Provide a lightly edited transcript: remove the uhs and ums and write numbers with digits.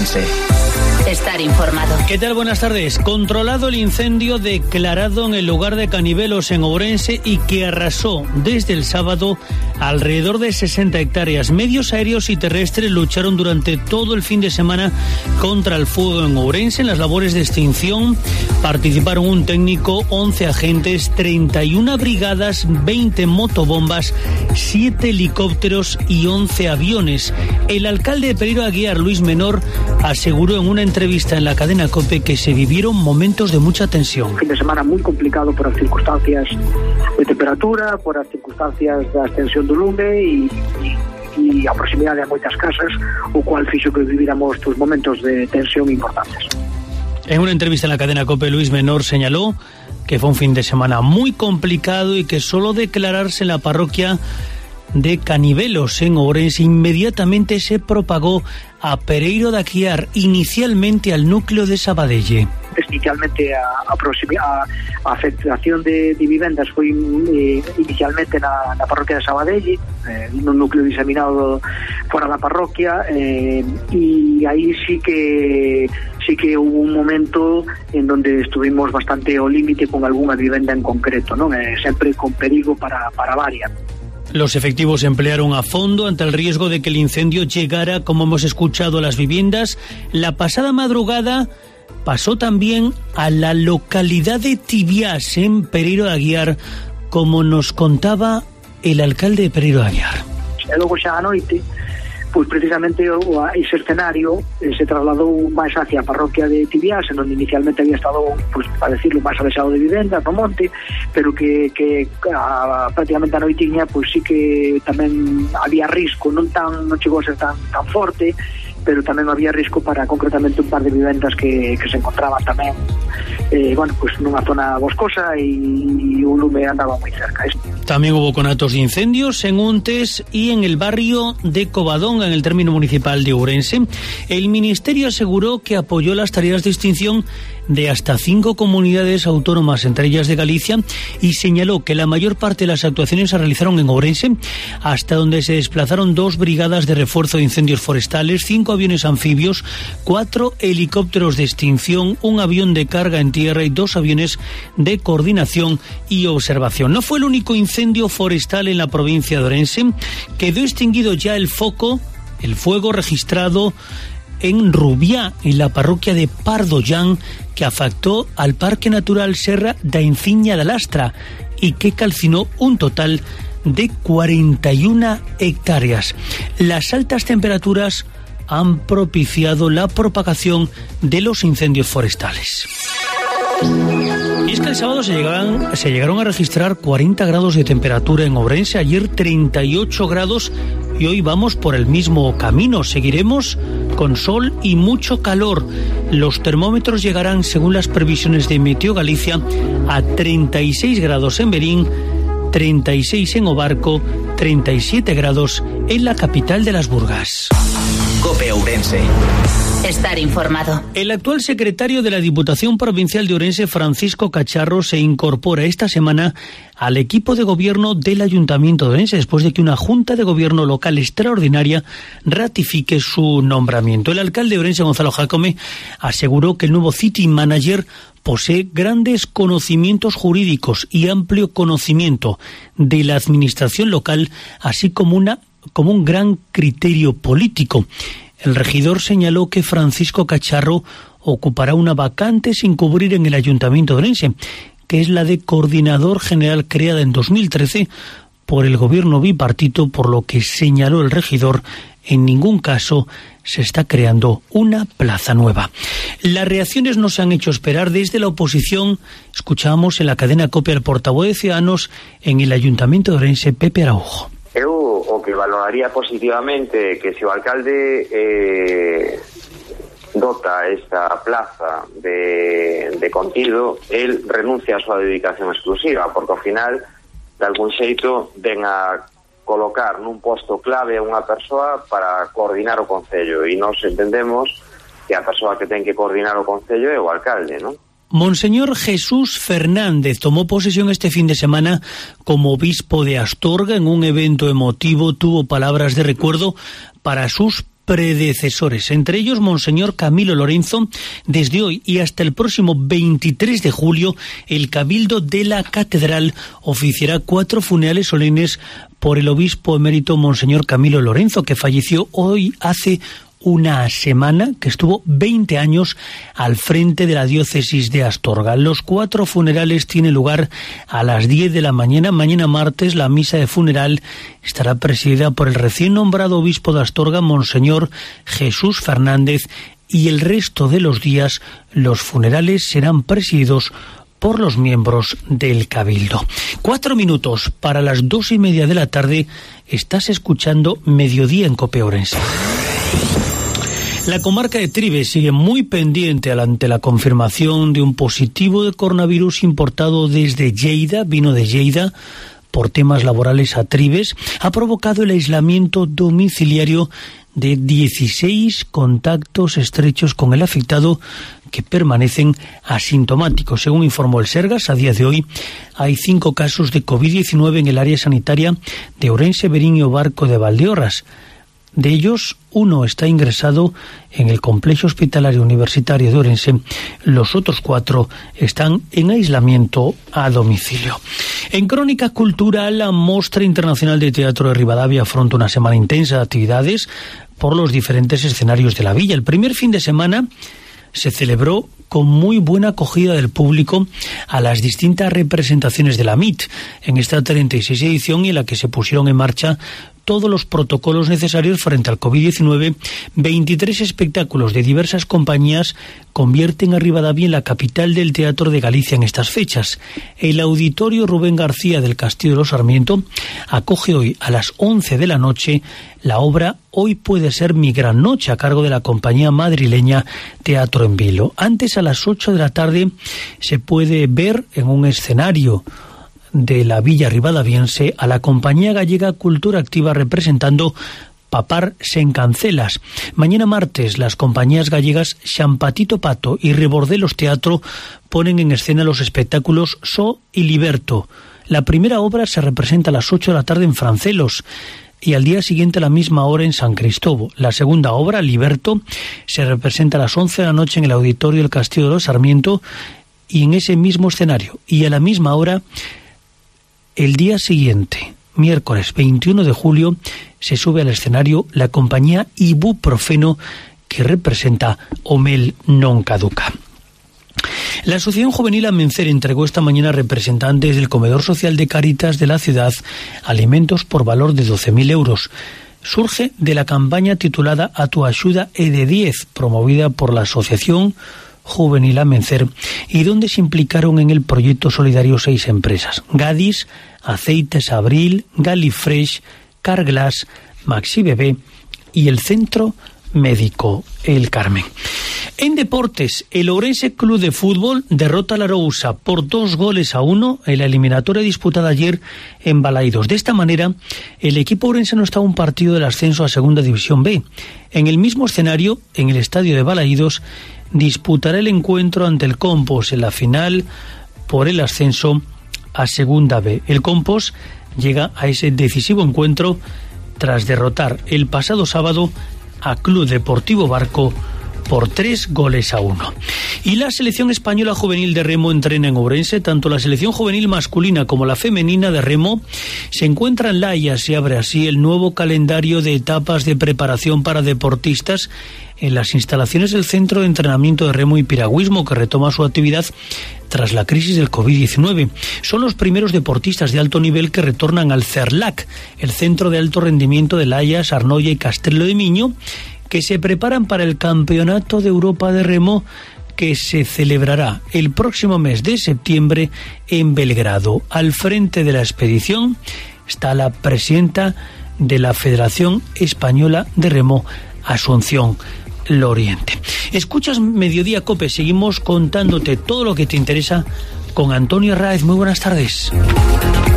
Ourense. Estar informado. ¿Qué tal? Buenas tardes. Controlado el incendio declarado en el lugar de Canivelos en Ourense y que arrasó desde el sábado alrededor de 60 hectáreas. Medios aéreos y terrestres lucharon durante todo el fin de semana contra el fuego en Ourense. En las labores de extinción participaron un técnico, 11 agentes, 31 brigadas, 20 motobombas, 7 helicópteros y 11 aviones. El alcalde de Pereiro Aguiar, Luis Menor, aseguró en una entrevista en la cadena COPE que se vivieron momentos de mucha tensión. Fin de semana muy complicado por las circunstancias de temperatura, por las circunstancias da extensión do lume e a proximidade a moitas casas, o cual fixo que viviramos estos momentos de tensión importantes. En una entrevista en la cadena COPE, Luis Menor señaló que fue un fin de semana muy complicado y que solo declararse en la parroquia de Canivelos en Ourense inmediatamente se propagó a Pereiro de Aguiar, inicialmente al núcleo de Sabadelle. Inicialmente a afectación de vivendas foi inicialmente na parroquia de Sabadelle, nun núcleo diseminado fora da parroquia, e aí sí que hubo un momento en donde estuvimos bastante ao límite con algunha vivenda en concreto, non? Sempre con perigo para varias. Los efectivos se emplearon a fondo ante el riesgo de que el incendio llegara, como hemos escuchado, a las viviendas. La pasada madrugada pasó también a la localidad de Tibiás, en Pereiro de Aguiar, como nos contaba el alcalde de Pereiro de Aguiar. E logo xa a noite, pois precisamente ese escenario se trasladou máis hacia a parroquia de Tibiás, en onde inicialmente había estado, pois, para decirlo, máis alexado de vivendas no monte, pero que prácticamente a noitiña, pois sí que tamén había risco, non chegou a ser tan forte, pero tamén había risco para concretamente un par de vivendas que se encontraban tamén pois nunha zona boscosa e o lume andaba moi cerca. También hubo conatos de incendios en Untes y en el barrio de Covadonga, en el término municipal de Ourense. El ministerio aseguró que apoyó las tareas de extinción de hasta 5 comunidades autónomas, entre ellas de Galicia, y señaló que la mayor parte de las actuaciones se realizaron en Ourense, hasta donde se desplazaron 2 brigadas de refuerzo de incendios forestales, 5 aviones anfibios, 4 helicópteros de extinción, un avión de carga en tierra y 2 aviones de coordinación y observación. No fue el único incendio forestal en la provincia de Ourense. Quedó extinguido ya el fuego registrado en Rubiá, en la parroquia de Pardollán, que afectó al Parque Natural Serra da Enciña da Lastra y que calcinó un total de 41 hectáreas. Las altas temperaturas han propiciado la propagación de los incendios forestales. Y es que el sábado se llegaron a registrar 40 grados de temperatura en Ourense, ayer 38 grados y hoy vamos por el mismo camino. Seguiremos con sol y mucho calor. Los termómetros llegarán, según las previsiones de Meteo Galicia, a 36 grados en Berín, 36 en Obarco, 37 grados en la capital de las Burgas. COPE Ourense. Estar informado. El actual secretario de la Diputación Provincial de Ourense, Francisco Cacharro, se incorpora esta semana al equipo de gobierno del Ayuntamiento de Ourense, después de que una Junta de Gobierno local extraordinaria ratifique su nombramiento. El alcalde de Ourense, Gonzalo Jácome, aseguró que el nuevo City Manager posee grandes conocimientos jurídicos y amplio conocimiento de la administración local, así como un gran criterio político. El regidor señaló que Francisco Cacharro ocupará una vacante sin cubrir en el Ayuntamiento de Ourense, que es la de coordinador general creada en 2013 por el gobierno bipartito, por lo que señaló el regidor, en ningún caso se está creando una plaza nueva. Las reacciones no se han hecho esperar. Desde la oposición escuchamos en la cadena COPE al portavoz de Ciudadanos en el Ayuntamiento de Ourense, Pepe Araujo. Eu o que valoraría positivamente que se o alcalde dota esta plaza de contido, el renuncia a súa dedicación exclusiva, porque ao final, de algún xeito, ven a colocar nun posto clave a unha persoa para coordinar o Concello, e nós entendemos que a persoa que ten que coordinar o Concello é o alcalde, non? Monseñor Jesús Fernández tomó posesión este fin de semana como obispo de Astorga. En un evento emotivo tuvo palabras de recuerdo para sus predecesores, entre ellos Monseñor Camilo Lorenzo. Desde hoy y hasta el próximo 23 de julio, el Cabildo de la Catedral oficiará 4 funerales solemnes por el obispo emérito Monseñor Camilo Lorenzo, que falleció hoy hace una semana, que estuvo 20 años al frente de la diócesis de Astorga. Los 4 funerales tienen lugar a las 10 de la mañana. Mañana martes la misa de funeral estará presidida por el recién nombrado obispo de Astorga, Monseñor Jesús Fernández, y el resto de los días los funerales serán presididos por los miembros del Cabildo. 4 minutos para las 2:30 de la tarde. Estás escuchando Mediodía en COPE Ourense. La comarca de Trives sigue muy pendiente ante la confirmación de un positivo de coronavirus importado desde Lleida, vino de Lleida, por temas laborales a Trives. Ha provocado el aislamiento domiciliario de 16 contactos estrechos con el afectado que permanecen asintomáticos. Según informó el Sergas, a día de hoy hay 5 casos de COVID-19 en el área sanitaria de Ourense, Verín y Barco de Valdeorras. De ellos, 1 está ingresado en el complejo hospitalario universitario de Ourense. Los otros 4 están en aislamiento a domicilio. En crónica cultural, la Mostra Internacional de Teatro de Ribadavia afronta una semana intensa de actividades por los diferentes escenarios de la villa. El primer fin de semana se celebró con muy buena acogida del público a las distintas representaciones de la MIT en esta 36 edición, y en la que se pusieron en marcha todos los protocolos necesarios frente al COVID-19. 23 espectáculos de diversas compañías convierten a Ribadavia en la capital del teatro de Galicia en estas fechas. El Auditorio Rubén García del Castillo de los Sarmiento acoge hoy a las 11 de la noche la obra Hoy puede ser mi gran noche, a cargo de la compañía madrileña Teatro en Vilo. Antes, a las 8 de la tarde, se puede ver en un escenario de la Villa Ribadaviense a la compañía gallega Cultura Activa representando Papar sen cancelas. Mañana martes, las compañías gallegas Xampatito Pato y Rebordelos Teatro ponen en escena los espectáculos So y Liberto. La primera obra se representa a las 8 de la tarde en Francelos y al día siguiente a la misma hora en San Cristóbal. La segunda obra, Liberto, se representa a las 11 de la noche en el Auditorio del Castillo de los Sarmiento y en ese mismo escenario. Y a la misma hora, el día siguiente, miércoles 21 de julio, se sube al escenario la compañía Ibuprofeno, que representa Omel non caduca. La Asociación Juvenil Amencer entregó esta mañana a representantes del comedor social de Cáritas de la ciudad alimentos por valor de 12.000 euros. Surge de la campaña titulada A tu axuda é de 10, promovida por la Asociación Juvenil Amencer, y donde se implicaron en el proyecto solidario 6 empresas: Gadis, Aceites Abril, Galifresh, Carglass, Maxi Bebé y el Centro Médico El Carmen. En deportes, el Ourense Club de Fútbol derrota a la Arousa por 2-1 en la eliminatoria disputada ayer en Balaídos. De esta manera, el equipo ourensano está a un partido del ascenso a Segunda División B. En el mismo escenario, en el estadio de Balaídos, disputará el encuentro ante el Compos en la final por el ascenso a Segunda B. El Compos llega a ese decisivo encuentro tras derrotar el pasado sábado a Club Deportivo Barco por 3-1. Y la selección española juvenil de remo entrena en Ourense. Tanto la selección juvenil masculina como la femenina de remo se encuentran en La Haya. Se abre así el nuevo calendario de etapas de preparación para deportistas en las instalaciones del Centro de Entrenamiento de Remo y Piragüismo, que retoma su actividad tras la crisis del COVID-19. Son los primeros deportistas de alto nivel que retornan al CERLAC, el Centro de Alto Rendimiento de La Haya, Sarnolla y Castello de Miño, que se preparan para el Campeonato de Europa de Remo, que se celebrará el próximo mes de septiembre en Belgrado. Al frente de la expedición está la presidenta de la Federación Española de Remo, Asunción Loriente. Escuchas Mediodía COPE, seguimos contándote todo lo que te interesa con Antonio Raez. Muy buenas tardes.